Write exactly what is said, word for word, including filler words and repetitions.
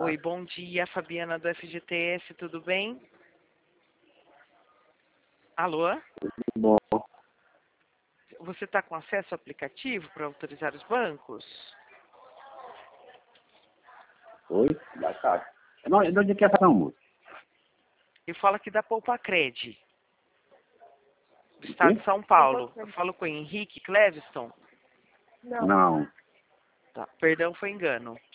Oi, bom dia, Fabiana do F G T S, tudo bem? Alô? Bom, Você está com acesso ao aplicativo para autorizar os bancos? oi, da Caixa. Não, de onde é que é essa moça? Eu falo aqui da Poupa Cred, do O estado quê? de São Paulo. Eu falo com o Henrique Cleviston. Não. Tá, perdão, foi engano.